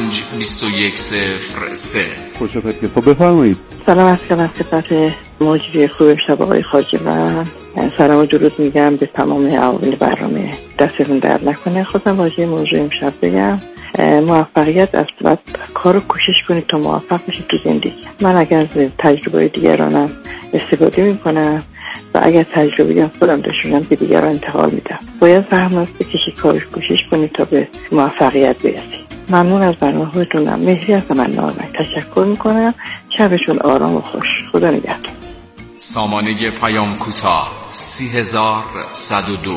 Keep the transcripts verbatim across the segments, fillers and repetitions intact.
پنج بیست و یک صفر سه. خوش آمدید. خب بفرمایید. سلام علیکم از خدمت مجری خوب شب آقای خواجه و سلام و درود میگم به تمام عوامل برنامه. دستتون درد نکنه. خودم واژه موضوع امشب بگم موفقیت از بعد کار رو کوشش کنید تا موفق بشید تو زندگی. من اگر از تجربه دیگرانم استفاده میکنم و اگر تجربه خودم داشتم به دیگران انتقال میدم. باید زحمت بکشید، کار کوشش کنید تا به موفقیت برسید. ممنون از برنامه‌تونم. مهری از من نارمک تشکر میکنم. شبشون آرام و خوش. خدا نگهدار. سامانه پیام کوتاه سی هزار صد و دو.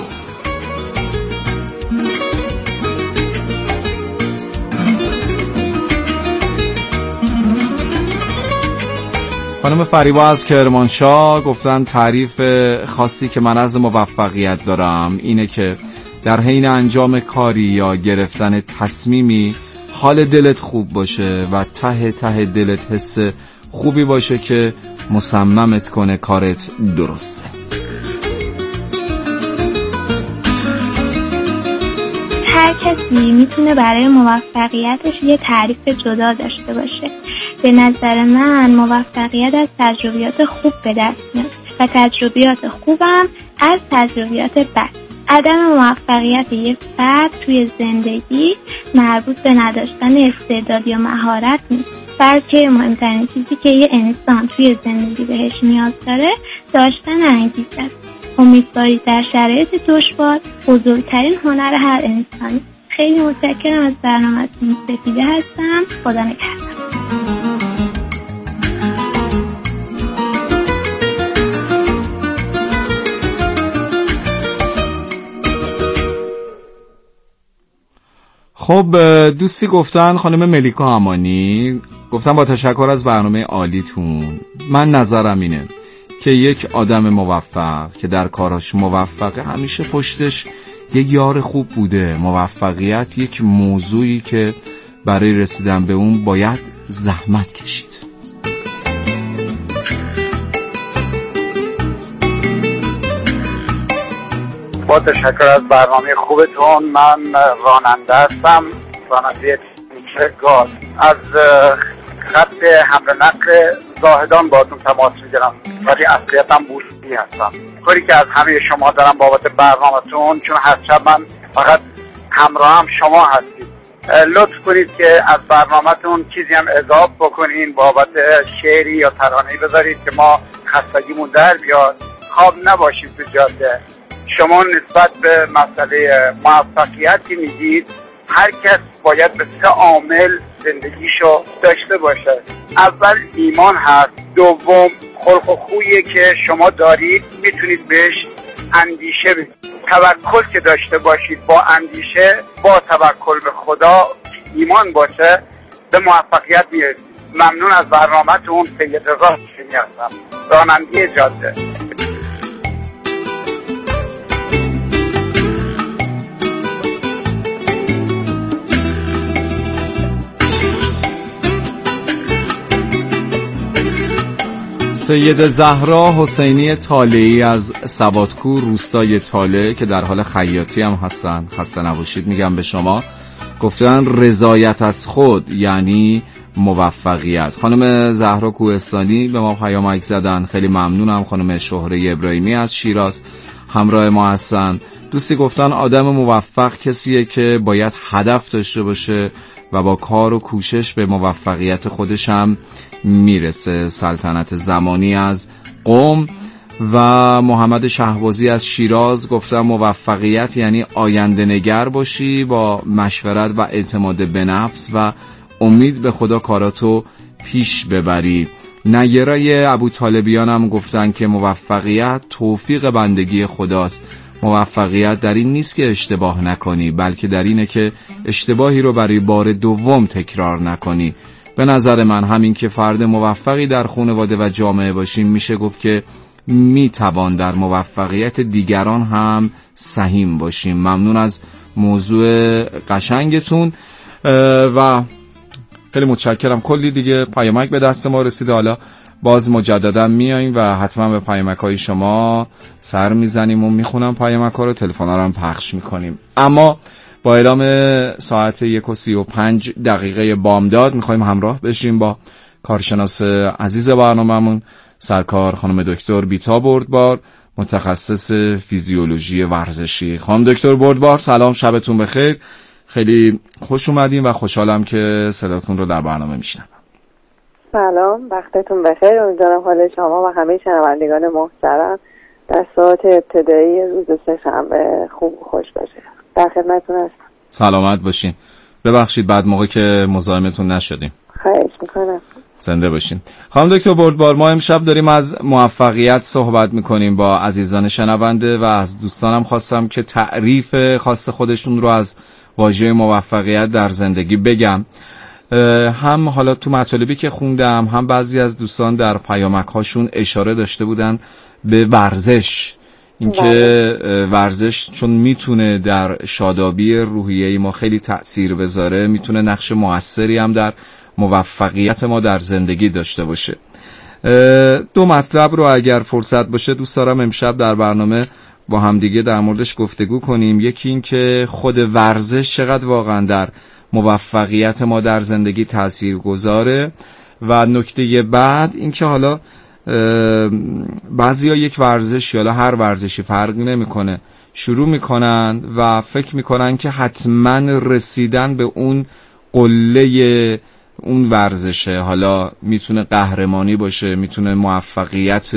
خانم فریبا از کرمانشاه گفتن تعریف خاصی که من از موفقیت دارم اینه که در حین انجام کاری یا گرفتن تصمیمی حال دلت خوب باشه و ته ته دلت حس خوبی باشه که مصممت کنه کارت درسته. هر کسی میتونه برای موفقیتش یه تعریف جدا داشته باشه. به نظر من موفقیت از تجربیات خوب به دست میاد و تجربیات خوبم از تجربیات بد. عدم موفقیت یک فرد توی زندگی مربوط به نداشتن استعداد یا مهارت نیست، بلکه مهمترین چیزی که یه انسان توی زندگی بهش نیاز داره داشتن انگیزه است. امیدواری در شرایط دشوار بزرگترین هنر هر انسانی. خیلی متشکرم از برنامه‌تون. سپیده هستم. خدا نگهدار. خب دوستی گفتن خانم ملیکا امانی گفتن با تشکر از برنامه عالیتون. من نظرم اینه که یک آدم موفق که در کاراش موفقه همیشه پشتش یک یار خوب بوده. موفقیت یک موضوعی که برای رسیدن به اون باید زحمت کشید. با تشکر از برنامه خوبتون. من راننده هستم، راننده گاز. از خط حمل نقل زاهدان باهاتون تماس میگیرم ولی اصلیتم بورسی هستم. کاری که از همه شما دارم بابت برنامه‌تون، چون هر شب من فقط همراه هم شما هستید، لطف کنید که از برنامه‌تون چیزی هم اضافه بکنین بابت شعری یا ترانه‌ای بذارید که ما خستگیمون در بیاد، خواب نباشیم تو جاده. شما نسبت به مسئله موفقیت که میگید هر کس باید به سه عامل زندگیشو داشته باشه. اول ایمان هست، دوم خلق و خویی که شما دارید میتونید بهش اندیشه بدید، توکل که داشته باشید با اندیشه، با توکل به خدا ایمان باشه به موفقیت میرسید. ممنون از برنامه‌تون. سید رضا حسینی هستم، راننده جاده. سید زهرا حسینی طالعی از سوادکو روستای طالع که در حال خیاطی هم هستن، خسته نباشید میگم به شما. گفتن رضایت از خود یعنی موفقیت. خانم زهرا کوهستانی به ما پیامک زدن، خیلی ممنونم. خانم شهره ابراهیمی از شیراز همراه ما هستن. دوستی گفتن آدم موفق کسیه که باید هدف داشته باشه و با کار و کوشش به موفقیت خودش هم میرسه. سلطنت زمانی از قم و محمد شهبازی از شیراز گفتن موفقیت یعنی آینده نگر باشی، با مشورت و اعتماد به نفس و امید به خدا کاراتو پیش ببری. نیرای ابوطالبیان هم گفتن که موفقیت توفیق بندگی خداست. موفقیت در این نیست که اشتباه نکنی، بلکه در اینه که اشتباهی رو برای بار دوم تکرار نکنی. به نظر من همین که فرد موفقی در خانواده و جامعه باشیم میشه گفت که میتوان در موفقیت دیگران هم سهیم باشیم. ممنون از موضوع قشنگتون و خیلی متشکرم. کلی دیگه پیامک به دست ما رسیده، حالا باز مجددا میاییم و حتما به پیامک های شما سر میزنیم و میخونم پیامک ها رو، تلفن ها رو هم پخش میکنیم. اما با اعلام ساعت یک و سی و پنج دقیقه بامداد میخوایم همراه بشیم با کارشناس عزیز برنامه‌مون سرکار خانم دکتر بیتا بردبار، متخصص فیزیولوژی ورزشی. خانم دکتر بردبار سلام، شبتون بخیر. خیلی خوش اومدین و خوشحالم که صداتون رو در برنامه میشنوم. سلام، وقتتون بخیر. امیدوارم حال شما و همه شنوندگان محترم در ساعت ابتدایی روز سه‌شنبه خوب و خوش باشه. در خدمتتون هستم. سلامت باشین. ببخشید بعد موقع که مزاحمتون نشدیم. خواهش میکنم. زنده باشین. خانم دکتر بردبار، ما امشب داریم از موفقیت صحبت میکنیم با عزیزان شنونده و از دوستانم خواستم که تعریف خاص خودشون رو از واژه موفقیت در زندگی بگم. هم حالا تو مطالبی که خوندم هم بعضی از دوستان در پیامک هاشون اشاره داشته بودن به ورزش، اینکه ورزش چون میتونه در شادابی روحیه ما خیلی تأثیر بذاره، میتونه نقش موثری هم در موفقیت ما در زندگی داشته باشه. دو مطلب رو اگر فرصت باشه دوست دارم امشب در برنامه با همدیگه در موردش گفتگو کنیم. یکی این که خود ورزش چقدر واقعا در موفقیت ما در زندگی تأثیر گذاره و نکته بعد این که حالا بعضیا یک ورزش یا هر ورزشی فرقی نمیکنه شروع میکنن و فکر میکنن که حتما رسیدن به اون قله اون ورزشه، حالا میتونه قهرمانی باشه، میتونه موفقیت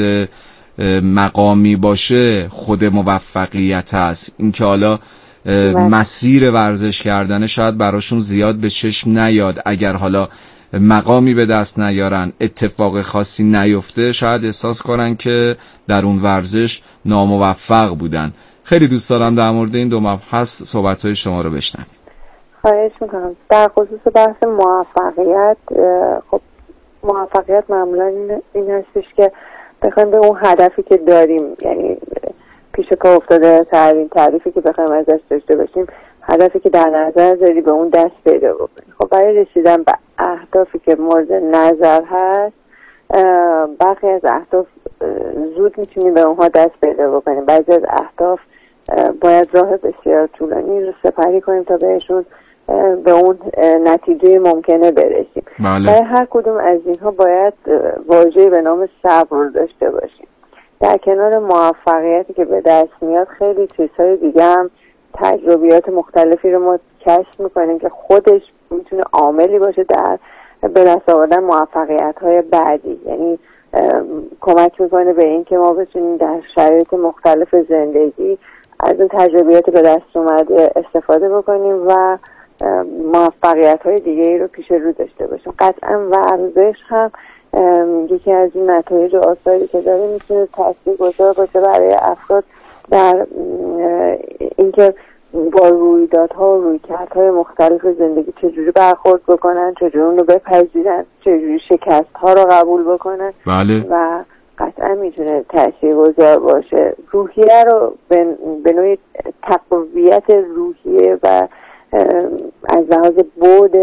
مقامی باشه، خود موفقیت هست. این که حالا مسیر ورزش کردن شاید براشون زیاد به چشم نیاد، اگر حالا مقامی به دست نیارن، اتفاق خاصی نیفته، شاید احساس کنن که در اون ورزش ناموفق بودن. خیلی دوست دارم در مورد این دو مبحث صحبت‌های شما رو بشنوم. خواهش میکنم. در خصوص بحث موفقیت، خب موفقیت معمولا این هستش که بخوایم به اون هدفی که داریم، یعنی پیش پا افتاده ترین تعریفی که بخوایم ازش داشته باشیم، هدفی که در نظر داری به اون دست پیدا بکنیم. خب برای رسیدن به اهدافی که مورد نظر هست، برخی از اهداف زود میتونیم به اونها دست پیدا بکنیم، بعضی از اهداف باید راه بسیار طولانی رو سپری کنیم تا بهشون به اون نتیجه ممکنه برسیم. بله. برای هر کدوم از اینها باید واژه‌ای به نام صبر رو داشته باشیم. در کنار موفقیتی که به دست میاد خیلی چیزهای دیگه هم، تجربیات مختلفی رو ما کشف میکنیم که خودش میتونه عاملی باشه در به دست آوردن موفقیت‌های بعدی. یعنی کمک میکنه به این که ما بتونیم در شرایط مختلف زندگی از اون تجربیات به دست اومده استفاده بکنیم و موفقیت‌های دیگه‌ای رو پیش رو داشته باشیم. قطعاً ورزش هم یکی از این نتایج و آثاری که داره میتونه تاثیرگذار باشه برای افراد در اینکه با رویدادها و رویکردهای مختلف زندگی چجوری برخورد بکنن، چجوری اون رو بپذیرن، چجوری شکست‌ها رو قبول بکنن. بله. و قطعا میتونه تاثیرگذار باشه. روحیه رو به نوعی تقویت روحیه و از لحاظ بعد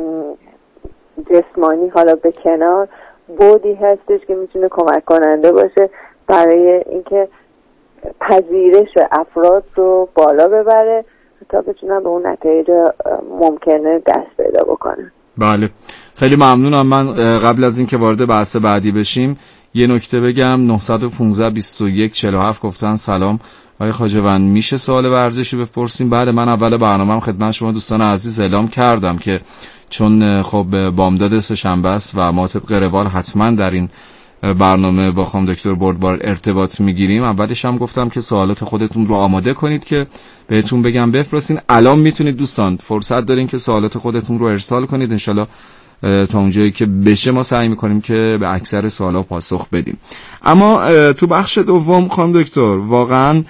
جسمانی حالا به کنار، بعدی هستش که میتونه کمک کننده باشه برای اینکه پذیرش افراد رو بالا ببره تا بتونن به اون نتایج ممکنه دست پیدا بکنن. بله، خیلی ممنونم. من قبل از اینکه وارد بحث بعدی بشیم یه نکته بگم. نه یک پنج بیست و یک چهل و هفت گفتن سلام آقای خواجه‌وند، میشه سوال ورزشی بپرسیم؟ بله، من اول برنامه‌ام خدمت شما دوستان عزیز اعلام کردم که چون خب بامداد سه‌شنبه است و ما طبق روال حتما در این برنامه با خانم دکتر بردبار ارتباط میگیریم، اولش هم گفتم که سوالات خودتون رو آماده کنید که بهتون بگم بفرستین. الان میتونید دوستان فرصت دارین که سوالات خودتون رو ارسال کنید، انشالله تا اونجایی که بشه ما سعی میکنیم که به اکثر سوالا پاسخ بدیم. اما تو بخش دوم خانم دکتر واقعا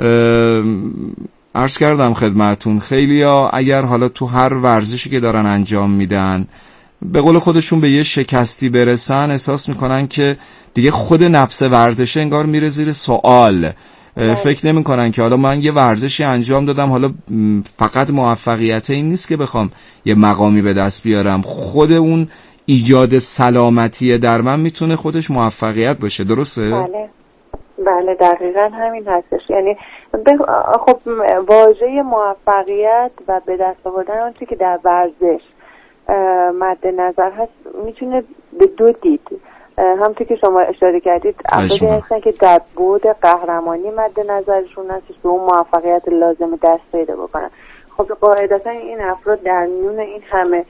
عرض کردم خدمتون، خیلیا اگر حالا تو هر ورزشی که دارن انجام میدن به قول خودشون به یه شکستی برسن، احساس میکنن که دیگه خود نفس ورزشه انگار میره زیر سوال. فکر نمی کنن که حالا من یه ورزشی انجام دادم، حالا فقط موفقیت این نیست که بخوام یه مقامی به دست بیارم، خود اون ایجاد سلامتی در من میتونه خودش موفقیت باشه. درسته؟ بله بله دقیقا همین هستش. یعنی بخ... خب واژه موفقیت و به دست آوردن آنچه که در ورزش مد نظر هست میتونه به دو دید. همونطور که شما اشاره کردید افرادی هستن که در بعد قهرمانی مد نظرشون هست به اون موفقیت لازم دست پیدا بکنن. خب قاعدتا این افراد در میون این همه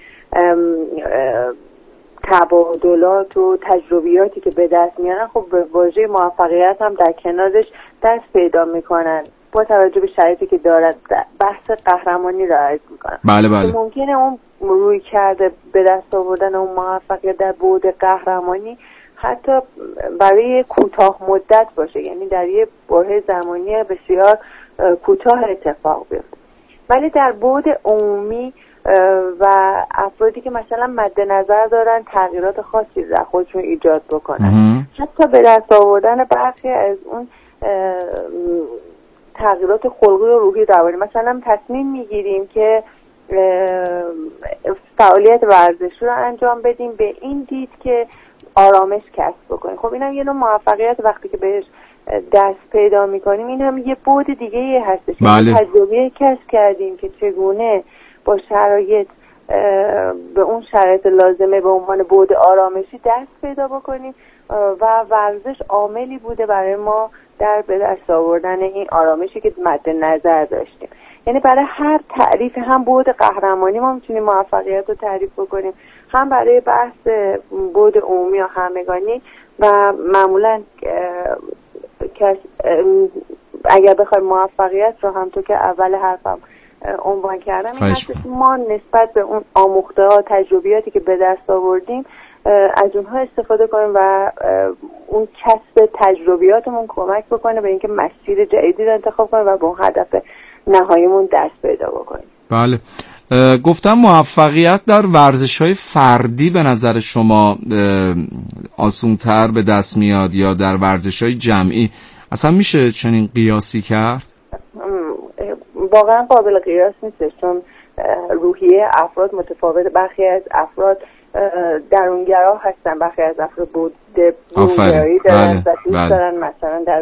تبادلات و تجربیاتی که به دست میارن خب به واژه موفقیت هم در کنارش دست پیدا میکنن با توجه به شرایطی که دارن بحث قهرمانی را عرض میکنن. بله بله. ممکنه اون روی کرده به دست آوردن اون موفقیت در بعد قهرمانی حتی برای کوتاه مدت باشه، یعنی در یه بره زمانی بسیار کوتاه اتفاق بیفته، ولی در بعد عمومی و افرادی که مثلا مد نظر دارن تغییرات خاصی در خودشون ایجاد بکنن، حتی به دست آوردن برخی از اون تغییرات خلقی و روحی روانی، مثلا تصمیم میگیریم که فعالیت ورزشی رو انجام بدیم به این دید که آرامش کسب بکنیم. خب این هم یه نوع موفقیت وقتی که بهش دست پیدا میکنیم، این هم یه بعد دیگه هستش. بله. تجربه کسب کردیم که چگونه با شرایط به اون شرایط لازمه به عنوان بعد آرامشی دست پیدا بکنیم و ورزش عاملی بوده برای ما در به دست آوردن این آرامشی که مد نظر داشتیم. یعنی برای هر تعریف هم بعد قهرمانی ما میتونیم موفقیت رو تعریف بکنیم، هم برای بحث بعد عمومی یا همگانی. و معمولا اگر بخوایم موفقیت رو هم تو که اول حرفم عنوان کردم این هست ما نسبت به اون آموخته ها تجربیاتی که به دست آوردیم از اونها استفاده کنیم و اون کسب تجربیاتمون کمک بکنه به اینکه مسیر جدیدی رو انتخاب کنیم و به اون هدف نهاییمون دست پیدا بکنیم. بله. گفتم موفقیت در ورزش‌های فردی به نظر شما آسان‌تر به دست میاد یا در ورزش‌های جمعی؟ اصلا میشه چنین قیاسی کرد؟ واقعا قابل قیاس نیست، چون روحیه افراد متفاوت. برخی از افراد درونگرا هستن، برخی از افراد بودگرایی دارن و دوست بله. دارن مثلا در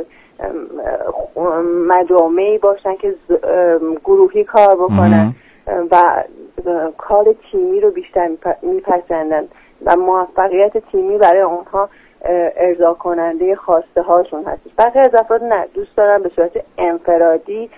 مجامعی باشن که گروهی کار بکنن و کار تیمی رو بیشتر میپسندن و موفقیت تیمی برای اونها ارضا کننده خواسته هاشون هستش. برخی از افراد نه، دوست دارن به صورت انفرادی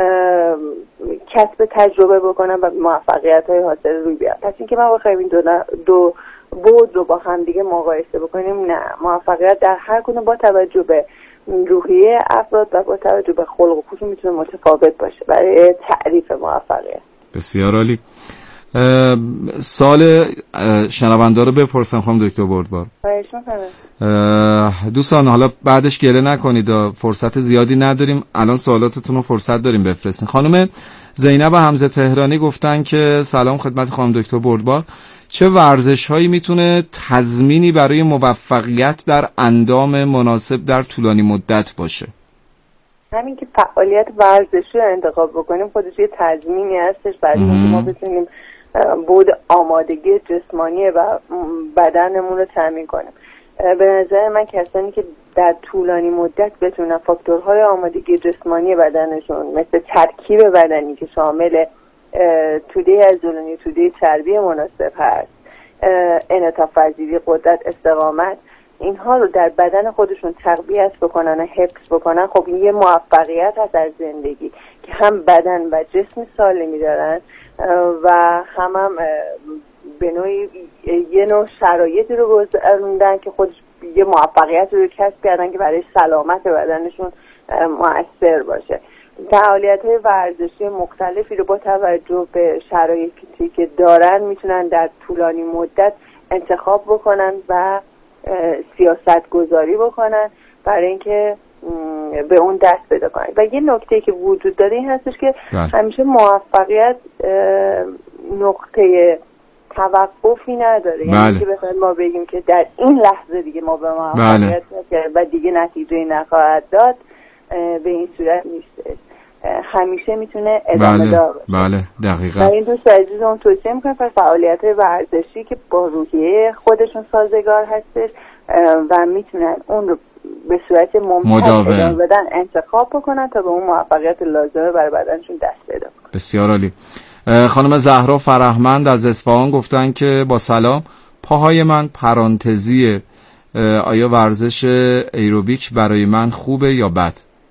کسب تجربه بکنن و موفقیت های حاصل روی بیارن. پس اینکه ما بخوایم این دو, دو بود رو با هم دیگه مقایسه بکنیم، نه، موفقیت در هر کدوم با توجه به روحیه افراد و با توجه به خلق و خوشون میتونه متفاوت باشه برای تعریف موفقیت. بسیار عالی. سال شنونده رو بپرسم خانم دکتر بردبار. خواهش می‌کنم. دوستان حالا بعدش گله نکنید، فرصت زیادی نداریم، الان سوالاتتون رو فرصت داریم بفرستین. خانم زینب حمزه تهرانی گفتن که سلام خدمت خانم دکتر بردبار، چه ورزش‌هایی میتونه تضمینی برای موفقیت در اندام مناسب در طولانی مدت باشه؟ همین که فعالیت ورزشی رو انتخاب بکنیم خودش یه تضمینی هستش برای اینکه ما بتونیم بود آمادگی جسمانی و بدنمون رو تامین کنیم. به نظر من کسانی که در طولانی مدت بتونن فاکتورهای آمادگی جسمانی بدنشون مثل ترکیب بدنی که شامل توده عضلانی، توده چربی مناسب هست، انعطاف پذیری، قدرت، استقامت، اینها رو در بدن خودشون تقویت بکنن و حفظ بکنن، خب یه موفقیت هست در زندگی که هم بدن و جسم سالمی دارن و هم هم به نوعی یه نوع شرایطی رو گذروندن که خودش یه موفقیت رو کسب کردن که برای سلامت بدنشون مؤثر باشه. فعالیت‌های ورزشی مختلفی رو با توجه به شرایطی که دارن میتونن در طولانی مدت انتخاب بکنن و سیاست گذاری بکنن برای اینکه به اون دست پیدا کنن. و یه نکته که وجود داره این هستش که همیشه موفقیت نقطه توقفی نداره. بله. یعنی که بخوایم ما بگیم که در این لحظه دیگه ما به موفقیت رسیدیم و دیگه نتیجه نخواهد داد، به این صورت نیست. همیشه میتونه ادامه بله. دار باشه. بله دقیقاً. و این دوست عزیزم توصیه میکنم پر فعالیت‌های ورزشی که با روحیه خودشون سازگار هستش و میتونن اون رو به صورت ممتد ادامه بدن انتخاب بکنن تا به اون موفقیت لازمه برای بدنشون دست پیدا کنن. بسیار عالی. خانم زهرا فرهمند از اصفهان گفتن که با سلام، پاهای من پرانتزیه، آیا ورزش ایروبیک برای من خوبه یا بد؟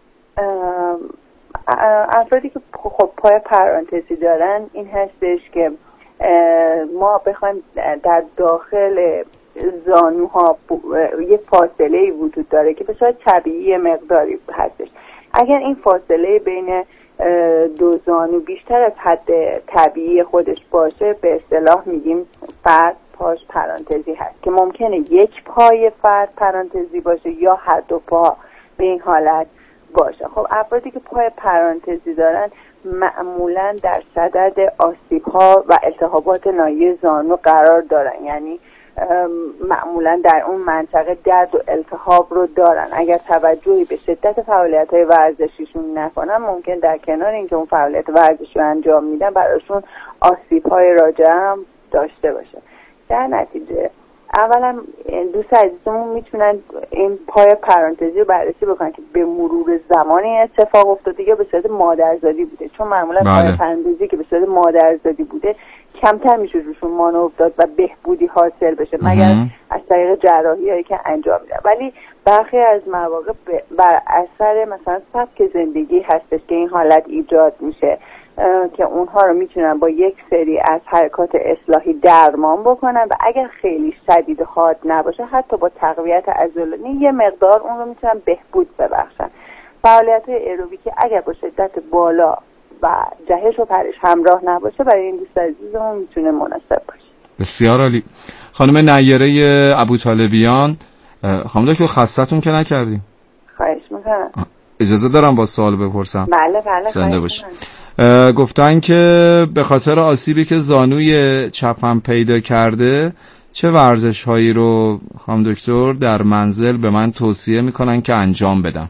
افرادی که خب پای پرانتزی دارن این هستش که ما بخوایم در داخل زانوها یه فاصله وجود داره که به صورت طبیعی مقداری هستش. اگر این فاصله بین دو زانو بیشتر از حد طبیعی خودش باشه به اصطلاح میگیم فرد پاش پرانتزی هست، که ممکنه یک پای فرد پرانتزی باشه یا هر دو پا به این حالت باشه. خب افرادی که پای پرانتزی دارن معمولا در صدد آسیب‌ها و التهابات ناحیه زانو قرار دارن، یعنی معمولا در اون منطقه درد و التهاب رو دارن. اگر توجهی به شدت فعالیت‌های ورزشیشون نکنن ممکن در کنار اینکه اون فعالیت ورزشی رو انجام میدن براشون آسیب‌های راجع هم داشته باشه. در نتیجه اولا دوست عزیزمون میتونن این پای پرانتزی رو بررسی بکنن که به مرور زمانی اتفاق افتاده یا به صورت مادرزادی بوده، چون معمولا بله. پای پرانتزی که به صورت مادرزادی بوده کمتر میشه روشون مانور داد و بهبودی حاصل بشه مگر از طریق جراحی هایی که انجام میدن. ولی برخی از مواقع بر اثر مثلا سبک زندگی هستش که این حالت ایجاد میشه که اونها رو میتونن با یک سری از حرکات اصلاحی درمان بکنن و اگر خیلی شدید حاد نباشه حتی با تقویت عضلانی یه مقدار اون رو میتونن بهبود ببخشن. فعالیت‌های ایروبیکی اگر با شدت بالا و جهش و پرش همراه نباشه برای این دوست عزیزمون میتونه مناسب باشه. بسیار عالی. خانم نیره ابوطالبیان، خانم دکتر خستتون که نکردیم؟ خواهش میکنم. اجازه دارم با سوال بپرسم؟ بله بله. زنده باشی. گفتن که به خاطر آسیبی که زانوی چپم پیدا کرده چه ورزش هایی رو خانم دکتر در منزل به من توصیه میکنن که انجام بدم؟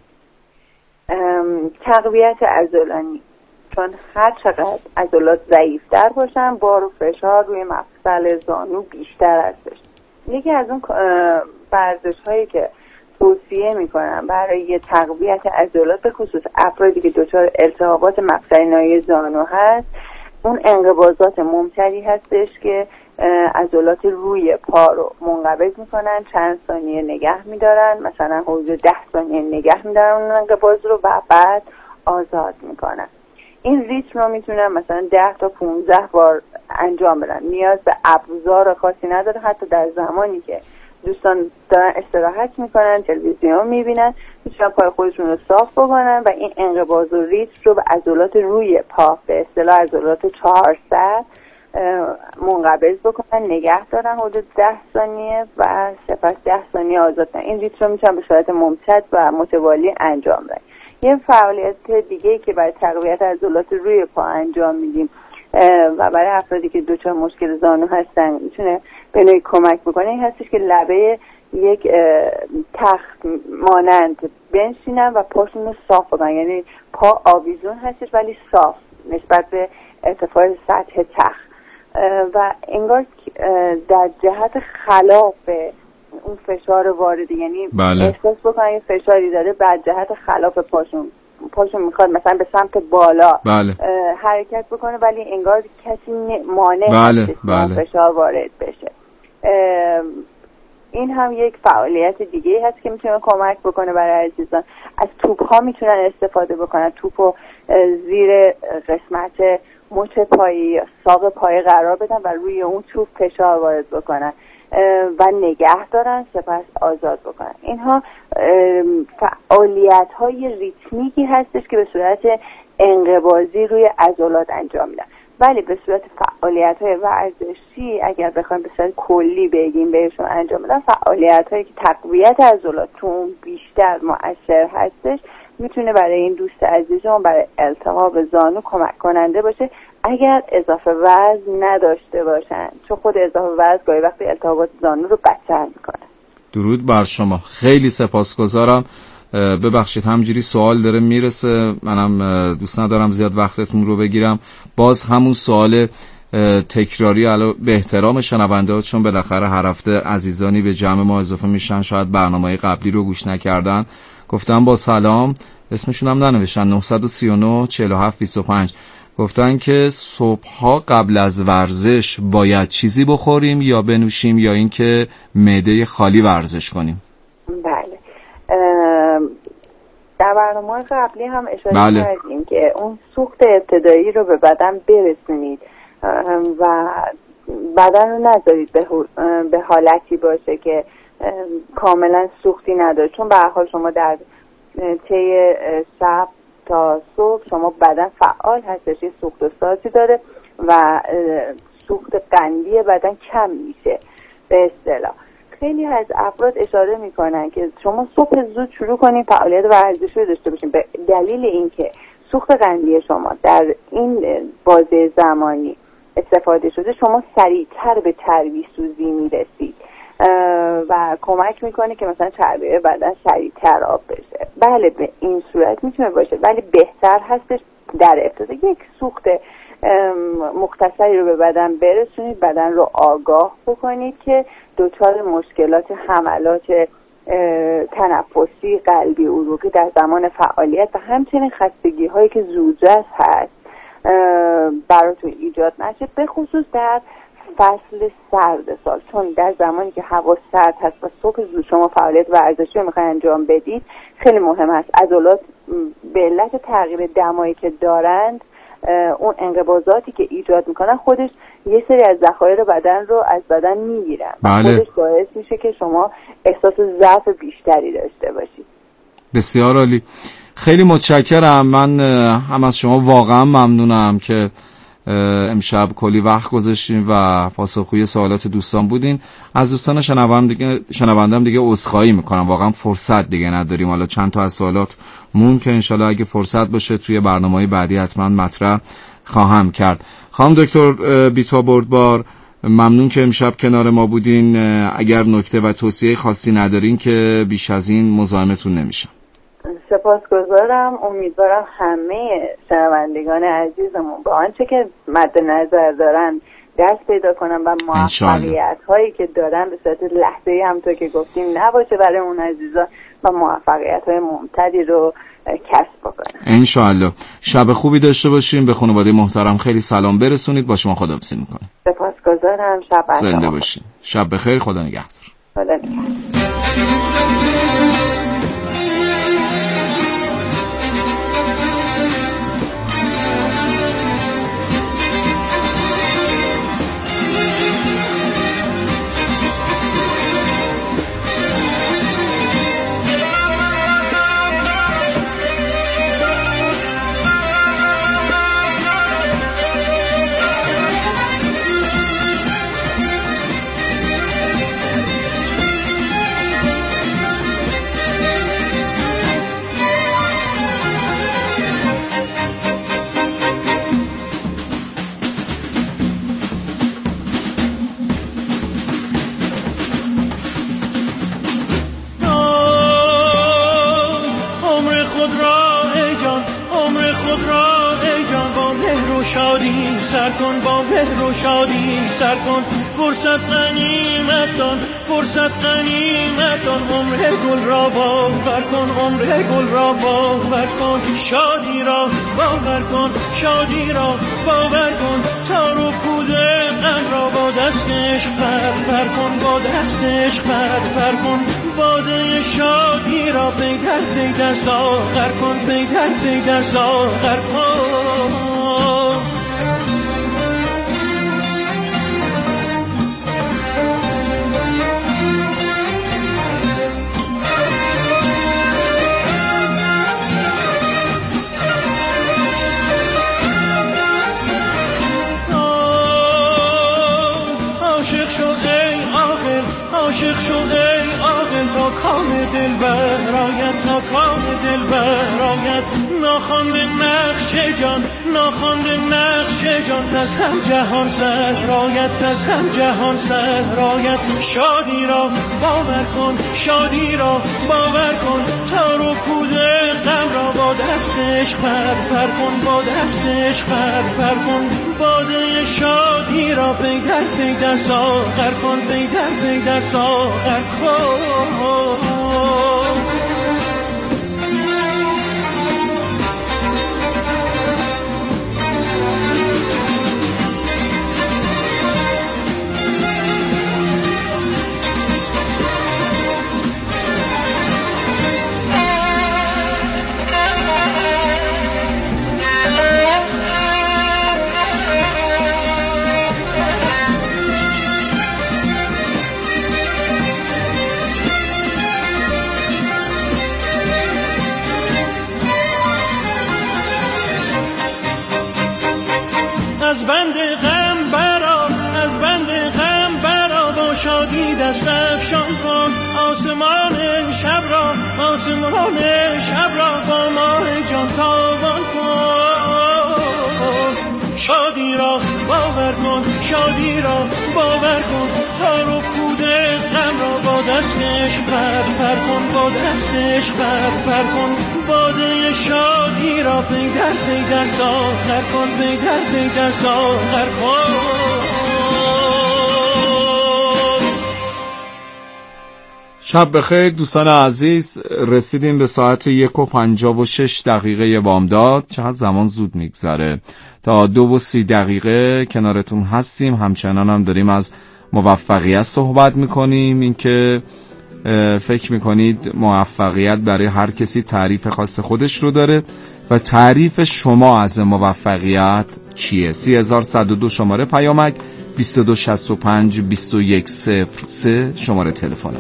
تقویت عضلانی، چون هر چقدر عضلات ضعیفتر باشن بار و فشار روی مفصل زانو بیشتر هستش. یکی از اون ورزش هایی که توصیه میکنم برای تقویت عضلات به خصوص افرادی که دچار التهابات مفصل ناحیه زانو هست اون انقباضات ممتدی هستش که عضلات روی پا رو منقبض میکنن، چند ثانیه نگه میدارن، مثلا حدود ده ثانیه نگه میدارن اون انقباض رو و بعد آزاد میکنن. این ریتم رو میتونن مثلا ده تا پونزده بار انجام بدن، نیاز به ابزار خاصی نداره. حتی در زمانی که دوستان دارن استراحت میکنن تلویزیون میبینن میتونن پای خودشون رو صاف بکنن و این انقباض و ریتم رو به عضلات روی پا به اصطلاح عضلات چهار سر منقبض بکنن، نگه دارن حدود ده ثانیه و سپس ده ثانیه آزاد کنن. این ریتم رو میتونن به صورت ممتد و متوالی انجام بدن. یه فعالیت دیگه که برای تقویت عضلات روی پا انجام میدیم و برای افرادی که دچار مشکل زانو هستن میتونه به نوعی کمک بکنه این هستش که لبه یک تخت مانند بنشینن و پاشون رو صاف بکنن، یعنی پا آویزون هستش ولی صاف نسبت به ارتفاع سطح تخت و انگار در جهت خلاف اون فشار وارده، یعنی بله. احساس بکنن یه فشاری داره بعد جهت خلاف پاشون پاشون میخواد مثلا به سمت بالا بله. حرکت بکنه ولی انگار کسی مانع بله. هست بله. فشار وارد بشه. این هم یک فعالیت دیگه هست که میتونه کمک بکنه برای عزیزان. از توپ ها میتونن استفاده بکنن، توپ رو زیر قسمت مچ پایی یا ساق پای قرار بدن و روی اون توپ فشار وارد بکنن و نگه دارن سپس آزاد بکنن. اینها فعالیت های ریتمیکی هستش که به صورت انقباضی روی عضلات انجام میدن، ولی به صورت فعالیت های ورزشی اگر بخوایم به صورت کلی بگیم بهشون انجام بدن، فعالیت هایی که تقویت عضلاتون بیشتر مؤثر هستش میتونه برای این دوست عزیزمون برای التهاب زانو کمک کننده باشه اگر اضافه وزن نداشته باشن، چون خود اضافه وزن گاهی وقتی التهابات زانو رو بدتر میکنه. درود بر شما، خیلی سپاسگزارم. ببخشید همجوری سوال داره میرسه، منم دوست ندارم زیاد وقتتون رو بگیرم. باز همون سوال تکراری علاوه به احترام شنونده، چون بالاخره هر هفته عزیزانی به جمع ما اضافه میشن شاید برنامه قبلی رو گوش نکردن. گفتم با سلام، اسمشون هم ننوشتن، نه سه نه چهل و هفت بیست و پنج. گفتن که صبحها قبل از ورزش باید چیزی بخوریم یا بنوشیم یا اینکه معده خالی ورزش کنیم؟ بله، در برنامه قبلی هم اشاره بله. کردیم که اون سوخت ابتدایی رو به بدن برسونید و بدن رو نذارید به حالتی باشه که کاملا سوختی نداره، چون به هر حال شما در طی شب تا صبح شما بدن فعال هستش، یه سوخت و سازی داره و سوخت قندی بدن کم میشه به اصطلاح. خیلی از افراد اشاره میکنن که شما صبح زود شروع کنین فعالیت ورزشی داشته باشین، به دلیل اینکه سوخت قندی شما در این بازه زمانی استفاده شده، شما سریعتر به چربی سوزی میرسید و کمک میکنه که مثلا چربی بدن سریعتر آب بشه. بله به این صورت میتونه باشه، ولی بهتر هستش در ابتدا یک سوخت مختصری رو به بدن برسونید، بدن رو آگاه بکنید که دچار مشکلات حملات تنفسی، قلبی، عروقی در زمان فعالیت و همچنین خستگی هایی که زودرس هست براتون ایجاد نشه، به خصوص در فصل سرد سال، چون در زمانی که هوا سرد هست و صبح زود شما فعالیت ورزشی رو میخواین انجام بدید، خیلی مهم است عضلات به علت تغییر دمایی که دارند، اون انقباضاتی که ایجاد میکنن خودش یه سری از ذخایر بدن رو از بدن میگیرن. بله. خودش باعث میشه که شما احساس ضعف بیشتری داشته باشید. بسیار عالی، خیلی متشکرم. من هم از شما واقعا ممنونم که امشب کلی وقت گذاشتین و پاسخگوی سوالات دوستان بودین. از دوستان شنوندم دیگه شنوندم دیگه عذرخواهی میکنم، واقعا فرصت دیگه نداریم. حالا چند تا از سوالات مون که انشالله اگه فرصت باشه توی برنامه‌های بعدی حتما مطرح خواهم کرد. خانم دکتر بیتا بردبار، ممنون که امشب کنار ما بودین. اگر نکته و توصیه خاصی ندارین که بیش از این مزاحمتون نمیشم. سپاسگزارم. امیدوارم همه شنوندگان عزیزمون با آنچه که مد نظر دارن دست پیدا کنن و موفقیت هایی که دارن به صورت لحظه‌ای همونطور که گفتیم نباشه برای اون عزیزان و موفقیت های ممتدی رو کسب بکنن انشالله. شب خوبی داشته باشیم. به خانواده محترم خیلی سلام برسونید. با شما خداحافظی میکنم. سپاسگزارم. شب بخیر. زنده باشین. شب بخیر. خدا نگهدار. خدا نگهدار. سر کن با مهر و شادی سر کن، فرصت غنیمت دان، فرصت غنیمت دان، عمر گل را باور کن، عمر گل را باور کن، شادی را باور کن، شادی را باور کن، تار و پود غم را با دستش پر پر کن، با دستش پر پر کن، باده شادی را پی در پی در ساغر کن، پی در پی در ساغر کن. عاشق شو ای عاقل، تا کام دلبر آید، تا کام دلبر آید. ناخوانده نقش جان، ناخوانده نقش جان، از هم جهان سر آید، از هم جهان سر آید. شادی را باور کن، شادی را باور کن، تار و پود غم را با دستش پر پر کن، با دستش پر پر کن. باده شادی را پیدر پیدر ساغر کن، پیدر پیدر ساغر کن. از بند غم برا، از بند غم برا، با شادی دست افشان کن. آسمان شب را، آسمان شب را با ماه جان تابان کن. شادی را باور کن، شادی را باور کن، تار و پود غم را با دستش پر پر کن، با دستش پر پر کن. باده شادی را پیدر پیدر ساغر کن، پیدر پیدر ساغر کن. شب بخیر دوستان عزیز، رسیدیم به ساعت یک و پنجاه و شش دقیقه بامداد. چقدر زمان زود میگذره. تا دو و سی دقیقه کنارتون هستیم. همچنان هم داریم از موفقیت صحبت میکنیم. این که فکر میکنید موفقیت برای هر کسی تعریف خاص خودش رو داره و تعریف شما از موفقیت چیه؟ سی هزار صد و دو شماره پیامک، بیست و دو شصت و پنج بیست و یک صفر سه شماره تلفن.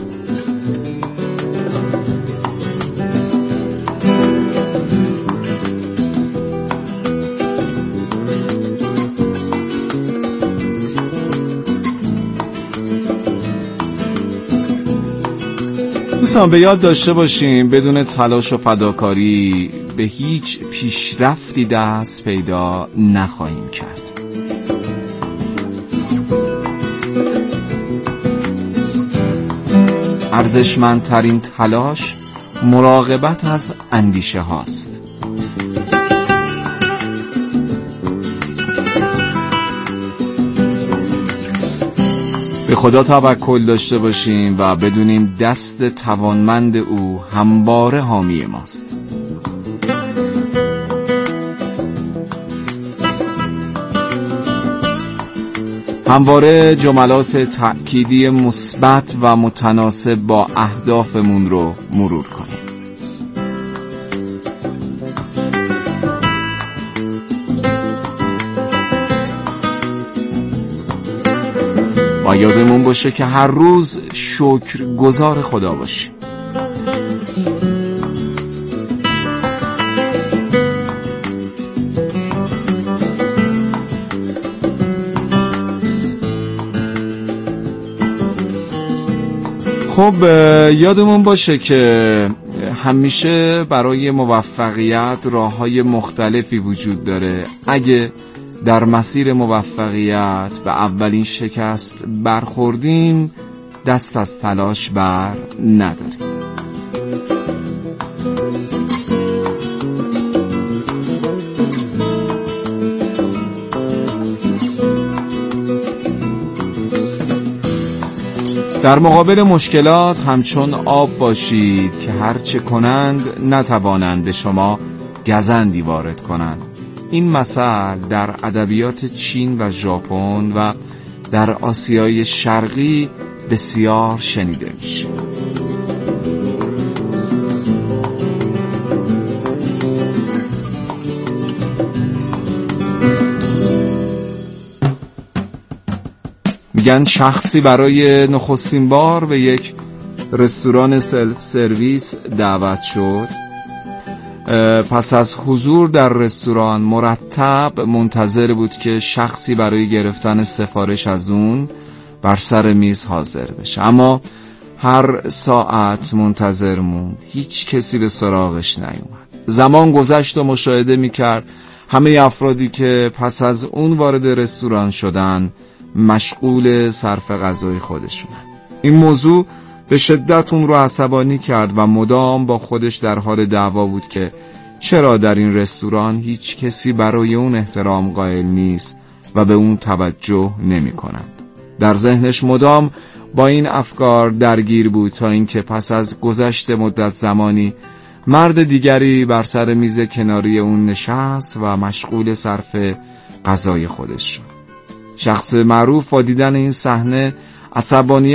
دوستان به یاد داشته باشیم بدون تلاش و فداکاری به هیچ پیشرفتی دست پیدا نخواهیم کرد. ارزشمندترین تلاش مراقبت از اندیشه هاست. به خدا توکل داشته باشیم و بدونیم دست توانمند او همواره حامی ماست. همواره جملات تأکیدی مثبت و متناسب با اهدافمون رو مرور کنیم. و یادمون باشه که هر روز شکرگزار خدا باشیم. خب یادمون باشه که همیشه برای موفقیت راه‌های مختلفی وجود داره. اگه در مسیر موفقیت به اولین شکست برخوردیم دست از تلاش بر نداریم. در مقابل مشکلات همچون آب باشید که هرچه کنند نتوانند به شما گزندی وارد کنند. این مثل در ادبیات چین و ژاپن و در آسیای شرقی بسیار شنیده میشه. میگن شخصی برای نخستین بار به یک رستوران سلف سرویس دعوت شد. پس از حضور در رستوران مرتب منتظر بود که شخصی برای گرفتن سفارش از اون بر سر میز حاضر بشه، اما هر ساعت منتظر موند، هیچ کسی به سراغش نیومد. زمان گذشت و مشاهده میکرد همه افرادی که پس از اون وارد رستوران شدن مشغول صرف غذای خودشونن. این موضوع به شدت اون رو عصبانی کرد و مدام با خودش در حال دعوا بود که چرا در این رستوران هیچ کسی برای اون احترام قائل نیست و به اون توجه نمی کنند. در ذهنش مدام با این افکار درگیر بود تا اینکه پس از گذشت مدت زمانی مرد دیگری بر سر میز کناری اون نشست و مشغول صرف غذای خودش شد. شخص معروف با دیدن این صحنه عصبانی